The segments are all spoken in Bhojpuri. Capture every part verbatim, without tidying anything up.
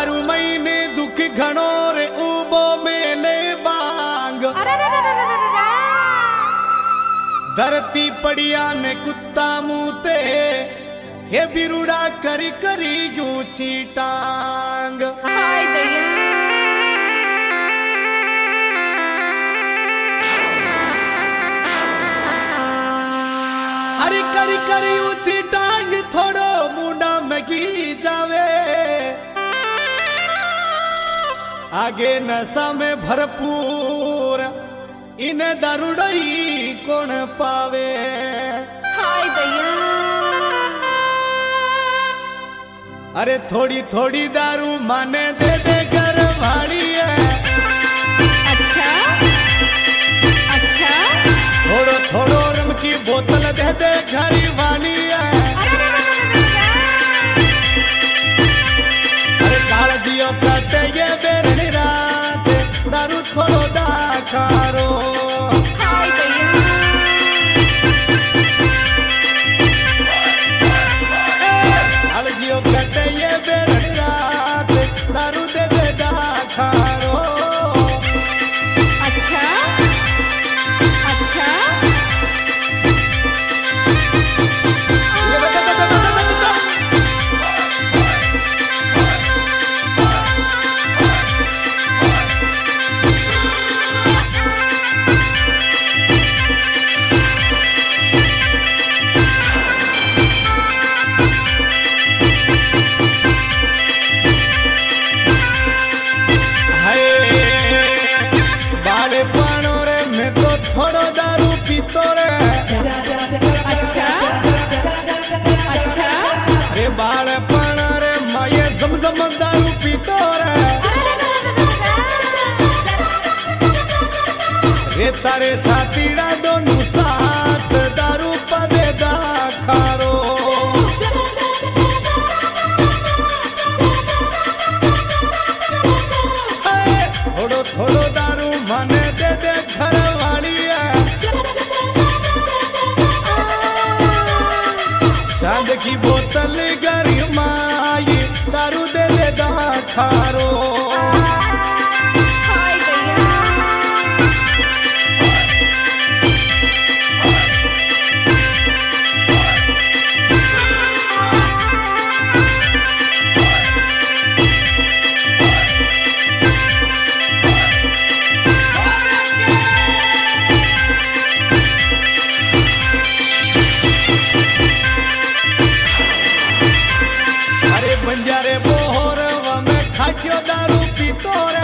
दारू महीने दुख घणो रे उबो मेले बांग धरती पड़िया ने कुत्ता मुते हे बिरुड़ा करी करी ऊंची टांग हरी करी करी ऊंची टांग थोड़ो मुंडा मगी जावे आगे नशा में भरपूर इन दारुड़ई कौन पावे हाय दैया अरे थोड़ी थोड़ी दारू माने दे दे घर वाली है अच्छा अच्छा थोड़ो थोड़ो रम की बोतल दे दे घरी वाली है अरे काल दियो काटे ये बेरनी रात दारू थोड़ो दाखारो हाय दैया काल दियो काटे ये बेरनी रात दारू दे दे दाखारो अच्छा अच्छा थोड़ो दारू पीतो रे अच्छा अच्छा अरे बालपण रे माये जमजम दारू पीतो रे रे तारे साथीड़ा दोनों साथ दारू पदे दाखारो थोड़ो थोड़ो दारू माने दे दे घर वाली चांद की बोतल गरी माई दारू दे दे दाखारो हाय दैया बंजारे बोहर में खाटियो दारू पीतो रे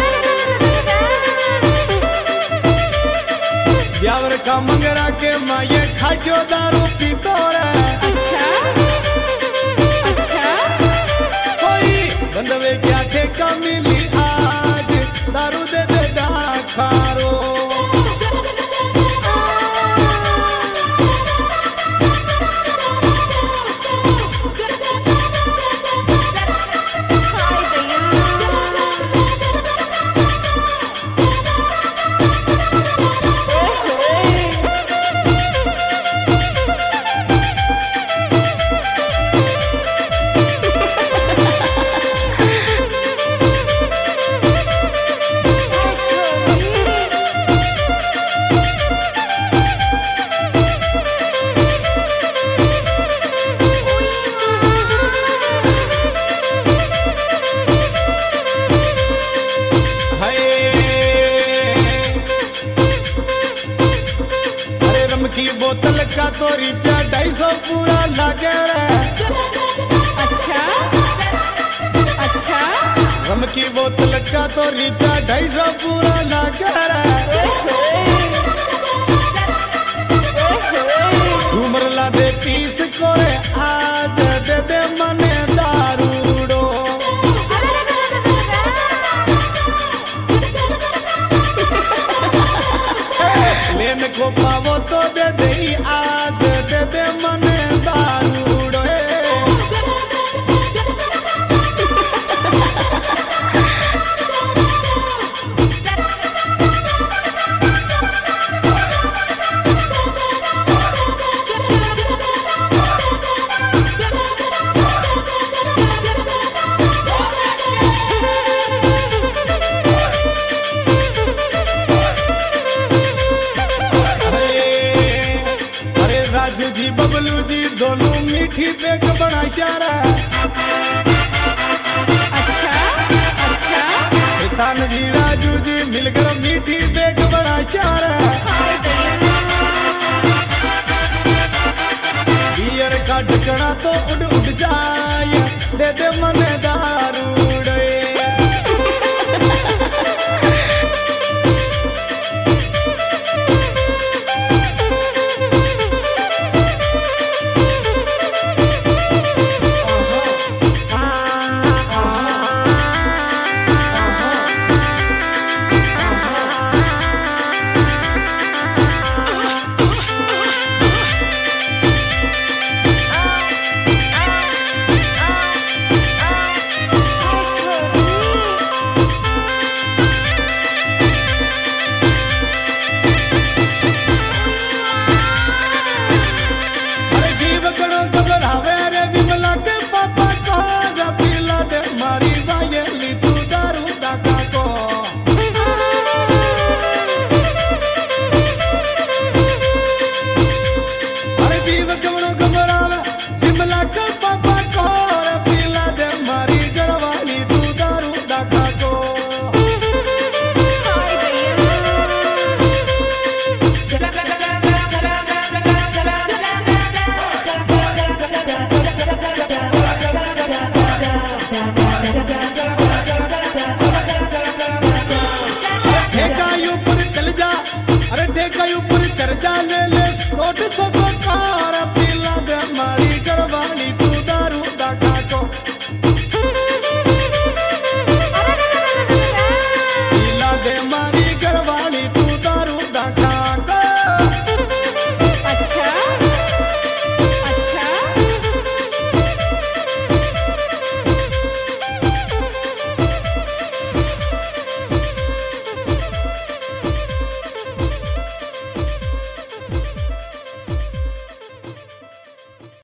ब्यावर का मंगरा के माये खाटियो दारू पीतो रे अच्छा अच्छा कोई बंदवे क्या ठेका मिली आज दारू दे दे दाखारो की बोतल का तो रुपया ढाई सौ पूरा लागे रे अच्छा अच्छा रम की बोतल का तो रुपया ढाई सौ पूरा लागे रे घूमर ला दे पीस को रे आज दे दे मने दारूड़ो लेन को पावो तो दे दे आज दे दे मने दारूड़ो दोनों मीठी बेग बड़ा शारा अच्छा अच्छा शैतान जी राजू जी मिलकर मीठी बेग बड़ा शारा हाय दैया बियर का ढकना तो